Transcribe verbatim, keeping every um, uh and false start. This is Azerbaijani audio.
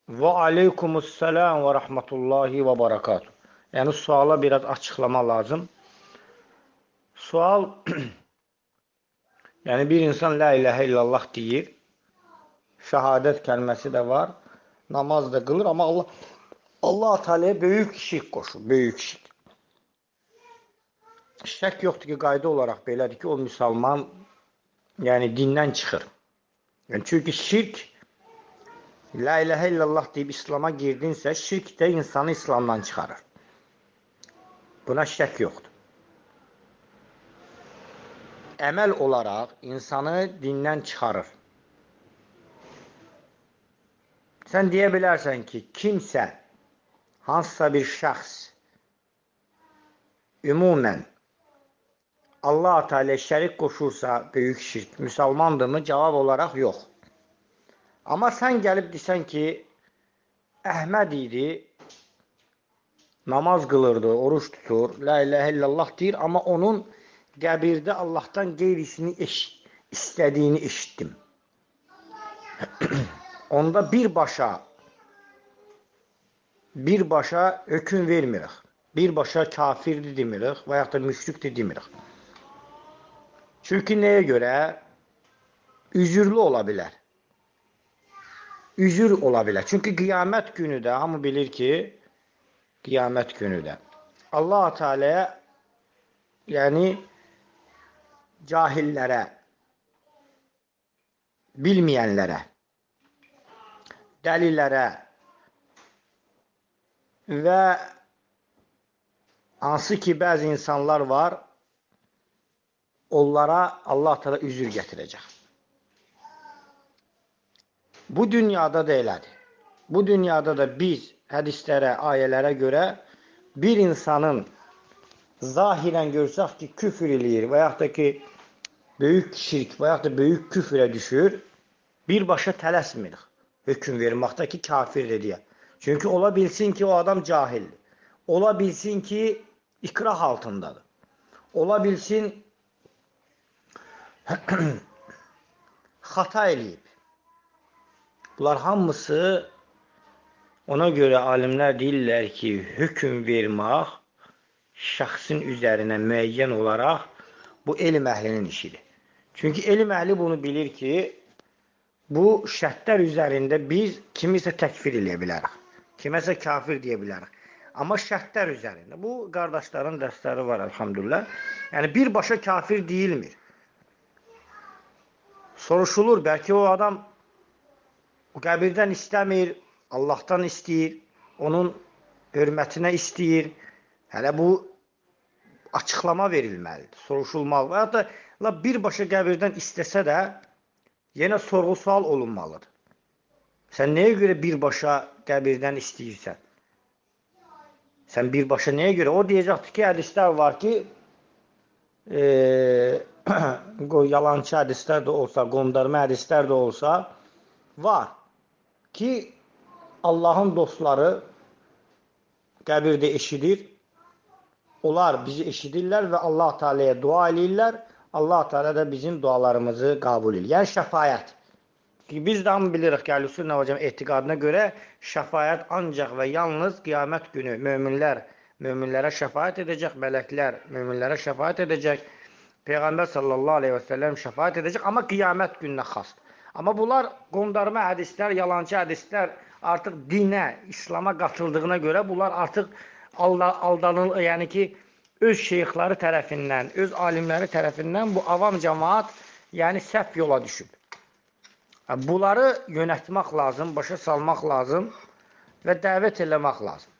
Və aleykumussalam və rahmetullahi və barakatuh. Yəni, suala biraz açıqlama lazım. Sual, yəni bir insan la iləhə illallah deyir, şəhadət kəlməsi də var, namaz da qılır, amma Allah, Allah Teala'ya böyük şirk qoşur, böyük şirk. Şək yoxdur ki, qayda olaraq belədir ki, o müsəlman, yəni dindən çıxır. Yəni, çünki şirk, la iləhə illallah deyib İslam'a girdinsə, şirk də insanı İslamdan çıxarır. Buna şək yoxdur. Əməl olaraq insanı dindən çıxarır. Sən deyə bilərsən ki, kimsə, hansısa bir şəxs ümumən Allah Teala şərik qoşursa böyük şirk, müsəlmandırmı? Cavab olaraq yox. Amma sən gəlib desən ki, Əhməd idi, namaz qılırdı, oruç tutur, la iləhə illallah deyir, amma onun qəbirdə Allahdan qeyrisini eş istədiyini eşitdim. Onda birbaşa birbaşa hökm vermirik. Birbaşa kafirdir demirik və yaxud da müşrikdir demirik. Çünki nəyə görə? Üzürlü ola bilər. Üzür ola bilər. Çünki qiyamət günü də, hamı bilir ki, qiyamət günü də Allah Teala'ya, yəni cahillərə, bilməyənlərə, dəlilərə və hansı ki, bəzi insanlar var, onlara Allah Teala üzür gətirəcək. Bu dünyada da elədir. Bu dünyada da biz hədislərə, ayələrə görə bir insanın zahirən görsək ki, küfür eləyir və yaxud da ki, böyük şirk və yaxud da böyük küfrə düşür, birbaşa tələsmirik hökm verməkdə ki, kafirdir deyə. Çünki ola bilsin ki, o adam cahildir. Ola bilsin ki, ikrah altındadır. Ola bilsin, xata eləyib. Bunlar hamısı ona görə alimlər deyirlər ki, hökm vermək şəxsin üzərinə müəyyən olaraq bu elm əhlinin işidir. Çünki elm əhli bunu bilir ki, bu şərtlər üzərində biz kimisə təkfir eləyə bilərik. Kiməsə kafir deyə bilərik. Amma şərtlər üzərində. Bu, qardaşların dərsləri var, elhamdülillah. Yəni, birbaşa kafir deyilmir. Soruşulur, bəlkə o adam o qəbirdən istəmir, Allahdan istəyir, onun hörmətinə istəyir. Hələ bu açıqlama verilməlidir, soruşulmalı. Və ya da birbaşa qəbirdən istəsə də yenə sorğu-sual olunmalıdır. Sən nəyə görə birbaşa qəbirdən istəyirsən? Sən birbaşa nəyə görə? O deyəcəkdir ki, hədislər var ki, e, yalancı hədislər də olsa, qondarma hədislər də olsa, var ki, Allahın dostları qəbirdə eşidir, onlar bizi eşidirlər və Allah Teala'ya dua eləyirlər, Allah Teala da bizim dualarımızı qəbul edir. Yəni, şəfayət. Biz də hamı bilirik ki, Əhlüsünnə və Cəmiyyət etiqadına görə şəfayət ancaq və yalnız qiyamət günü möminlər möminlərə şəfayət edəcək, mələklər möminlərə şəfayət edəcək, Peyğəmbər sallallahu aleyhi və səlləm şəfayət edəcək, amma qiyamət gününə xasdır. Amma bunlar qondarma hədislər, yalancı hədislər artıq dinə, İslama qatıldığına görə bunlar artıq aldanılır, yəni ki, öz şeyxləri tərəfindən, öz alimləri tərəfindən bu avam cəmaat, yəni səhv yola düşüb. Bunları yönətmək lazım, başa salmaq lazım və dəvət eləmək lazım.